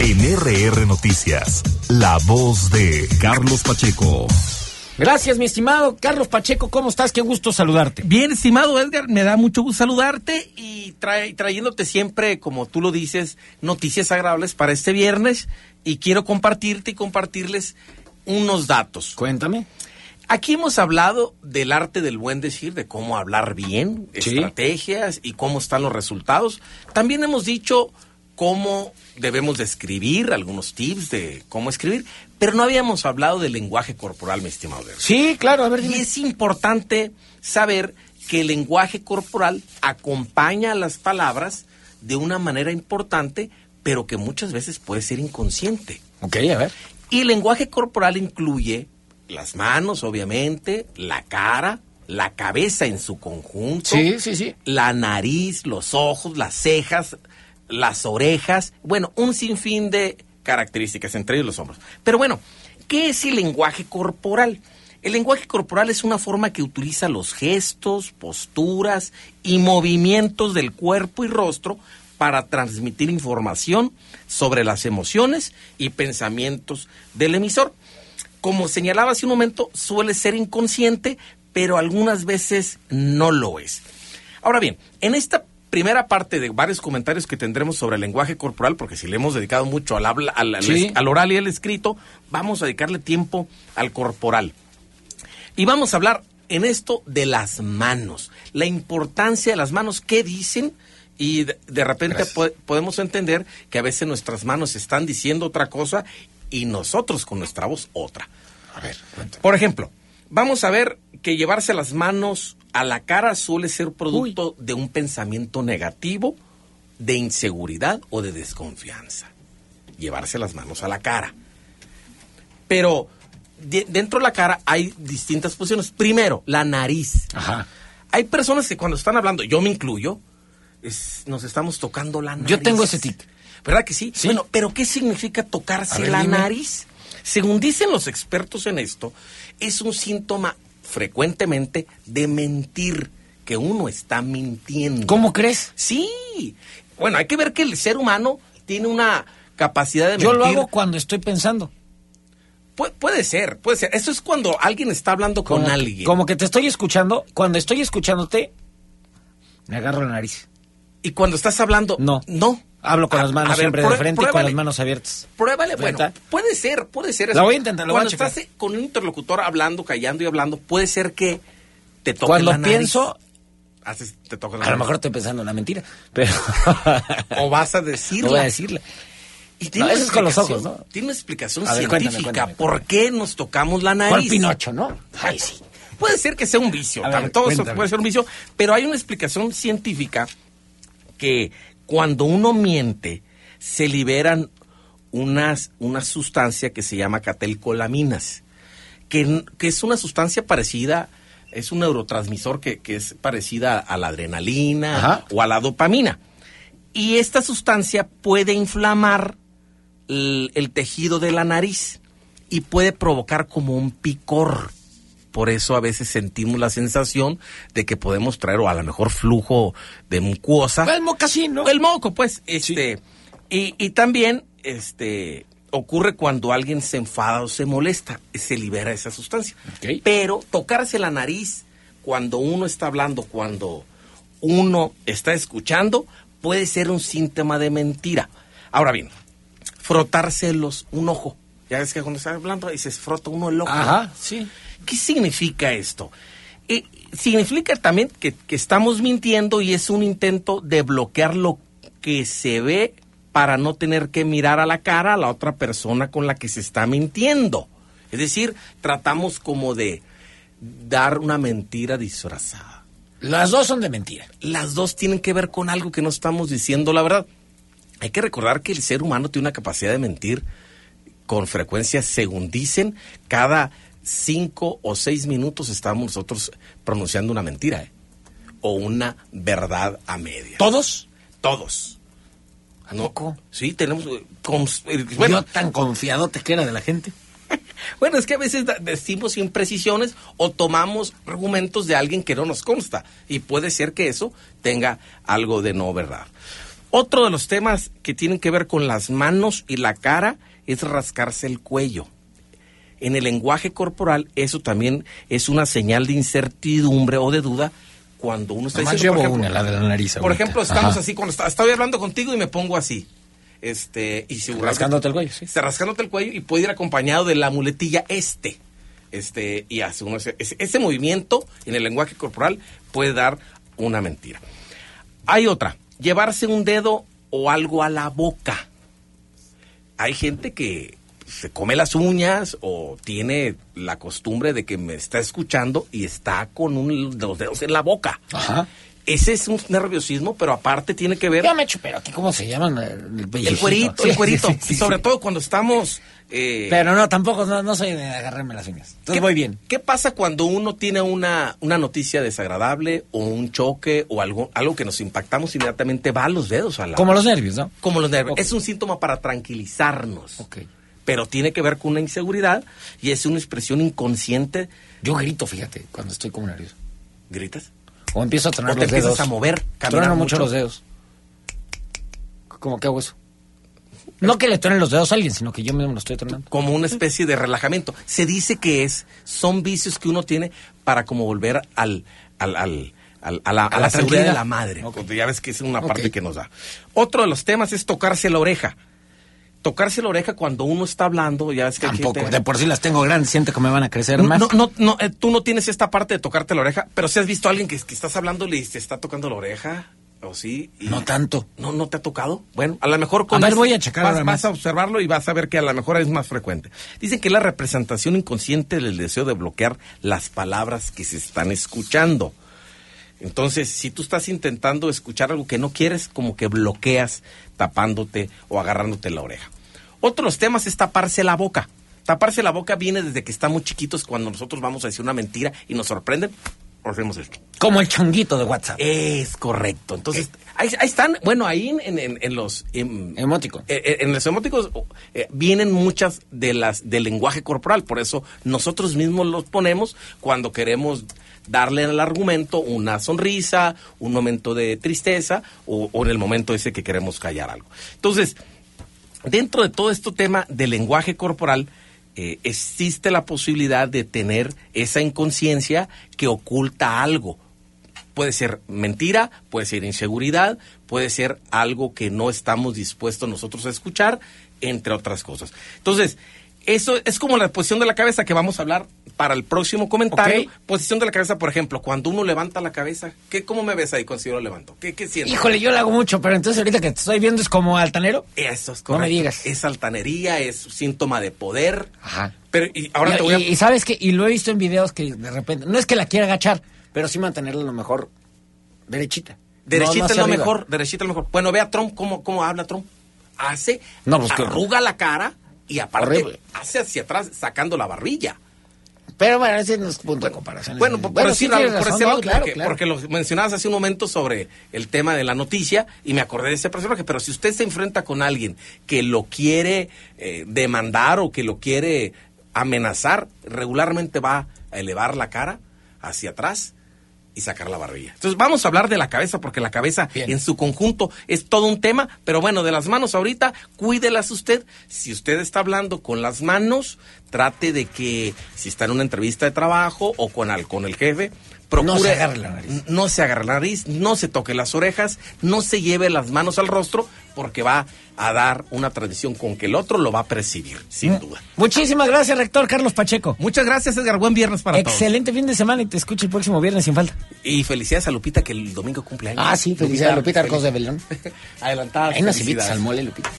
En RR Noticias, la voz de Carlos Pacheco. Gracias, mi estimado Carlos Pacheco, ¿cómo estás? Qué gusto saludarte. Bien, estimado Edgar, me da mucho gusto saludarte y trayéndote siempre, como tú lo dices, noticias agradables para este viernes, y quiero compartirte y compartirles unos datos. Cuéntame. Aquí hemos hablado del arte del buen decir, de cómo hablar bien, Sí. estrategias y cómo están los resultados. También hemos dicho cómo debemos de escribir, algunos tips de cómo escribir, pero no habíamos hablado del lenguaje corporal, mi estimado Edgar. Sí, claro, a ver, Y dime. es importante saber que el lenguaje corporal acompaña a las palabras de una manera importante, pero que muchas veces puede ser inconsciente. Ok, a ver. Y el lenguaje corporal incluye las manos, obviamente, la cara, la cabeza en su conjunto, Sí. la nariz, los ojos, las cejas, las orejas, bueno, un sinfín de características, entre ellos los hombros. Pero bueno, ¿qué es el lenguaje corporal? El lenguaje corporal es una forma que utiliza los gestos, posturas y movimientos del cuerpo y rostro para transmitir información sobre las emociones y pensamientos del emisor. Como señalaba hace un momento, suele ser inconsciente, pero algunas veces no lo es. Ahora bien, en esta primera parte de varios comentarios que tendremos sobre el lenguaje corporal, porque si le hemos dedicado mucho al habla, Sí. al oral y al escrito, vamos a dedicarle tiempo al corporal. Y vamos a hablar en esto de las manos, la importancia de las manos, qué dicen, y de repente podemos entender que a veces nuestras manos están diciendo otra cosa y nosotros con nuestra voz otra. A ver, cuéntame. Por ejemplo, vamos a ver que llevarse las manos a la cara suele ser producto de un pensamiento negativo, de inseguridad o de desconfianza. Llevarse las manos a la cara. Pero dentro de la cara hay distintas posiciones. Primero, la nariz. Ajá. Hay personas que cuando están hablando, yo me incluyo, nos estamos tocando la nariz. Yo tengo ese tic. ¿Verdad que sí? Sí. Bueno, pero ¿qué significa A tocarse ver, la dime. nariz? Según dicen los expertos en esto, es un síntoma frecuentemente de mentir, que uno está mintiendo. ¿Cómo crees? Sí. Bueno, hay que ver que el ser humano tiene una capacidad de mentir. Yo lo hago cuando estoy pensando. Puede ser. Eso es cuando alguien está hablando con alguien. Como que te estoy escuchando. Cuando estoy escuchándote, me agarro la nariz. Y cuando estás hablando... No. No. Hablo con las manos siempre de frente y con las manos abiertas. Pruébale, bueno, ¿Neta? puede ser. La voy a intentar, lo voy a Cuando checar. estás con un interlocutor hablando, callando y hablando, puede ser que te toque Cuando la nariz. pienso, Te toca la a lo nariz. mejor estoy pensando en una mentira, pero... O vas a decirla. No voy a decirle. Y tiene No, una eso es con los explicación, ojos, ¿no? Tiene una explicación A ver, científica. cuéntame. ¿Por qué nos tocamos la nariz? ¿Cuál Pinocho, no? Ay, sí. Puede ser que sea un vicio. A ver, Todo eso cuéntame. puede ser un vicio. Pero hay una explicación científica que cuando uno miente, se liberan una sustancia que se llama catecolaminas, que es una sustancia parecida, es un neurotransmisor que es parecida a la adrenalina. Ajá. O a la dopamina. Y esta sustancia puede inflamar el tejido de la nariz y puede provocar como un picor. Por eso a veces sentimos la sensación de que podemos traer o a lo mejor flujo de mucosa. El mocasín, ¿no? El moco, pues. Sí. Y también ocurre cuando alguien se enfada o se molesta, se libera esa sustancia. Ok. Pero tocarse la nariz cuando uno está hablando, cuando uno está escuchando, puede ser un síntoma de mentira. Ahora bien, frotarse un ojo. Ya ves que cuando estás hablando dices, frota uno el ojo. Ajá, sí. ¿Qué significa esto? Significa también que estamos mintiendo y es un intento de bloquear lo que se ve para no tener que mirar a la cara a la otra persona con la que se está mintiendo. Es decir, tratamos como de dar una mentira disfrazada. Las dos son de mentira. Las dos tienen que ver con algo que no estamos diciendo la verdad. Hay que recordar que el ser humano tiene una capacidad de mentir con frecuencia, según dicen, cada 5 o 6 minutos estamos nosotros pronunciando una mentira, o una verdad a media. ¿Todos? Todos. ¿A poco? Sí, tenemos... Bueno, Yo tan confiado te que era de la gente. Bueno, es que a veces decimos imprecisiones o tomamos argumentos de alguien que no nos consta y puede ser que eso tenga algo de no verdad. Otro de los temas que tienen que ver con las manos y la cara es rascarse el cuello. En el lenguaje corporal, eso también es una señal de incertidumbre o de duda cuando uno está Nomás diciendo, llevo por ejemplo, una, la de la nariz. por ahorita. ejemplo, estamos Ajá. así, cuando estoy hablando contigo y me pongo así. Y si Rascándote el cuello, sí. rascándote el cuello, y puede ir acompañado de la muletilla y hace uno ese movimiento en el lenguaje corporal puede dar una mentira. Hay otra, llevarse un dedo o algo a la boca. Hay gente que se come las uñas o tiene la costumbre de que me está escuchando y está con los dedos en la boca. Ajá. Ese es un nerviosismo, pero aparte tiene que ver... Ya me echo, pero aquí, ¿cómo se llaman? El cuerito, el cuerito. Sí. Sobre todo cuando estamos... Pero no, tampoco, no soy de agarrarme las uñas. Entonces voy bien. ¿Qué pasa cuando uno tiene una noticia desagradable o un choque o algo que nos impactamos inmediatamente? Va a los dedos a la... Como los nervios, ¿no? Como los nervios. Okay. Es un síntoma para tranquilizarnos. Ok. Pero tiene que ver con una inseguridad y es una expresión inconsciente. Yo grito, fíjate, cuando estoy como nervioso. ¿Gritas? O empiezo a O tronar te los empiezas dedos. a mover, caminar Trueno mucho los dedos. ¿Cómo que hago eso? No que le truenen los dedos a alguien, sino que yo mismo lo estoy tronando. Como una especie de relajamiento. Se dice que son vicios que uno tiene para como volver a la seguridad de la madre. Okay. Ya ves que es una parte Okay. que nos da. Otro de los temas es tocarse la oreja. Tocarse la oreja cuando uno está hablando, ya ves que... Tampoco, de por sí las tengo grandes, siento que me van a crecer más. No, tú no tienes esta parte de tocarte la oreja, pero si has visto a alguien que estás hablando y te está tocando la oreja, o sí. Y No tanto. ¿No te ha tocado? Bueno, a lo mejor A ver, voy a checar ahora vas más. a observarlo y vas a ver que a lo mejor es más frecuente. Dicen que es la representación inconsciente del deseo de bloquear las palabras que se están escuchando. Entonces, si tú estás intentando escuchar algo que no quieres, como que bloqueas tapándote o agarrándote la oreja. Otro de los temas es taparse la boca. Taparse la boca viene desde que estamos chiquitos, cuando nosotros vamos a decir una mentira y nos sorprenden, hacemos esto. Como el changuito de WhatsApp. Es correcto. Entonces, ahí están, bueno, ahí en los... Emoticons. En los emoticons vienen muchas del lenguaje corporal, por eso nosotros mismos los ponemos cuando queremos darle al argumento una sonrisa, un momento de tristeza o en el momento ese que queremos callar algo. Entonces, dentro de todo este tema del lenguaje corporal, existe la posibilidad de tener esa inconsciencia que oculta algo. Puede ser mentira, puede ser inseguridad, puede ser algo que no estamos dispuestos nosotros a escuchar, entre otras cosas. Entonces, eso es como la posición de la cabeza que vamos a hablar para el próximo comentario. Ok. Posición de la cabeza, por ejemplo, cuando uno levanta la cabeza, ¿cómo me ves ahí cuando yo lo levanto? ¿Qué sientes? Híjole, yo lo hago mucho, pero entonces ahorita que te estoy viendo es como altanero. Eso es correcto. No me digas. Es altanería, es síntoma de poder. Ajá. Pero ahora te voy a... Y sabes que, y lo he visto en videos que de repente, no es que la quiera agachar, pero sí mantenerla a lo mejor derechita. Derechita No es hacia lo arriba. mejor, derechita es lo mejor. Bueno, ve a Trump, ¿cómo habla Trump? No, pues, arruga la cara y aparte horrible. hace hacia atrás sacando la barbilla. Pero bueno, ese no es punto de comparación. Bueno, por decir sí algo, tienes razón, no, claro, claro. porque lo mencionabas hace un momento sobre el tema de la noticia y me acordé de ese personaje, pero si usted se enfrenta con alguien que lo quiere demandar o que lo quiere amenazar, regularmente va a elevar la cara hacia atrás y sacar la barbilla. Entonces vamos a hablar de la cabeza, porque la cabeza Bien. en su conjunto es todo un tema, pero bueno, de las manos ahorita, cuídelas usted. Si usted está hablando con las manos, trate de que si está en una entrevista de trabajo o con el jefe, procure, No se agarre la nariz. No se agarre la nariz, no se toque las orejas, no se lleve las manos al rostro, porque va a dar una tradición con que el otro lo va a percibir, sin duda. Muchísimas gracias, rector Carlos Pacheco. Muchas gracias, Edgar. Buen viernes para todos. Excelente fin de semana y te escucho el próximo viernes sin falta. Y felicidades a Lupita, que el domingo cumple años. Ah, sí, felicidades, Lupita Arcos de Belón. Adelantadas. Ahí nos invitas felicidades. al mole, Lupita.